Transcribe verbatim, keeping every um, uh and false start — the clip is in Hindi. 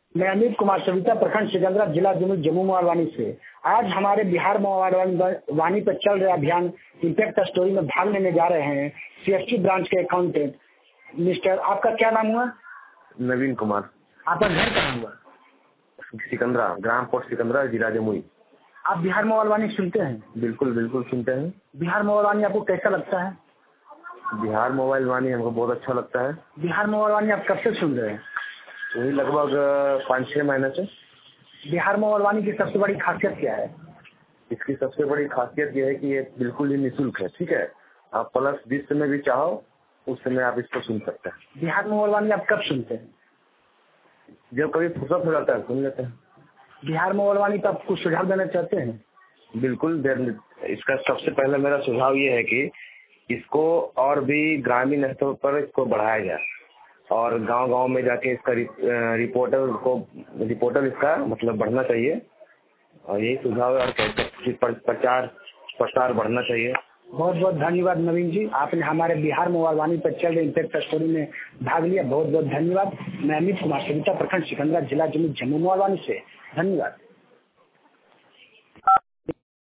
मैं अमित कुमार सविता, प्रखंड सिकंदरा, जिला जम्मू मोबाइल से। आज हमारे बिहार मोबाइल वाणी पर चल रहे अभियान इम्पैक्ट स्टोरी में भाग लेने जा रहे हैं सीएसटी ब्रांच के अकाउंटेंट मिस्टर, आपका क्या नाम हुआ? नवीन कुमार। आपका घर कहाँ हुआ? सिकंदरा, ग्राम पोस्ट सिकंदरा, जिला जमुई। आप बिहार मोबाइल वाणी सुनते हैं? बिल्कुल बिल्कुल सुनते हैं। बिहार मोबाइल वाणी आपको कैसा लगता है? बिहार मोबाइल वाणी हमको बहुत अच्छा लगता है। बिहार मोबाइल वाणी आप कब से सुन रहे हैं? वही लगभग पाँच छह महीने से। बिहार मोबाइल वाणी की सबसे बड़ी खासियत क्या है? इसकी सबसे बड़ी खासियत यह है कि ये बिल्कुल ही निःशुल्क है। ठीक है, आप प्लस जिस समय भी चाहो उस समय आप इसको सुन सकते हैं। बिहार मोबाइल वाणी आप कब सुनते हैं? जब कभी फुर्सत हो जाता है सुन लेते हैं। बिहार मोबाइल वाणी तो आप कुछ सुझाव देना चाहते हैं? बिल्कुल, इसका सबसे पहले मेरा सुझाव ये है कि इसको और भी ग्रामीण स्तर पर इसको बढ़ाया जाए और गांव-गांव में जाके इसका रिपोर्टर को रिपोर्टर इसका मतलब बढ़ना चाहिए और यही सुझाव है। और कैसे प्रचार प्रसार बढ़ना चाहिए। बहुत बहुत धन्यवाद नवीन जी, आपने हमारे बिहार मोबाइल वाणी पर चल रहे इम्पैक्ट स्टोरी में भाग लिया। बहुत बहुत धन्यवाद। मैं अमित कुमार सविता, प्रखंड सिकंदरा, जिला जम्मू मोबाइल वाणी से। धन्यवाद।